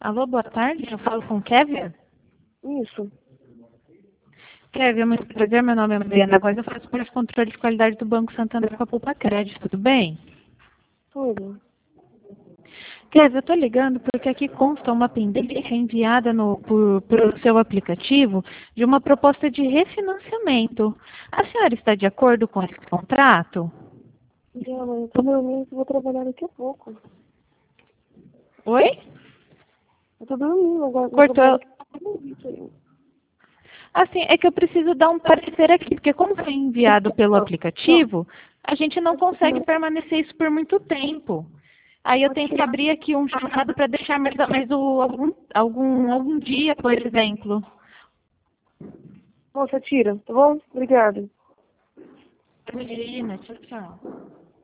Alô, boa tarde. Eu falo com o Kevin. Isso. Kevin, é muito prazer. Meu nome é Mariana Góes. Eu faço parte do controle de qualidade do Banco Santander com a Poupa Crédito. Tudo bem? Tudo. Kevin, eu estou ligando porque aqui consta uma pendência enviada por seu aplicativo de uma proposta de refinanciamento. A senhora está de acordo com esse contrato? Já, mãe, eu tô dormindo e vou trabalhar daqui a pouco. Oi? Eu tô dormindo agora. Cortou. Aí. Assim, é que eu preciso dar um parecer aqui, porque como foi enviado pelo aplicativo, a gente não consegue permanecer isso por muito tempo. Aí eu tenho que abrir aqui um chamado para deixar algum dia, por exemplo. Moça, tira, tá bom? Obrigada. Imagina, tchau, tchau.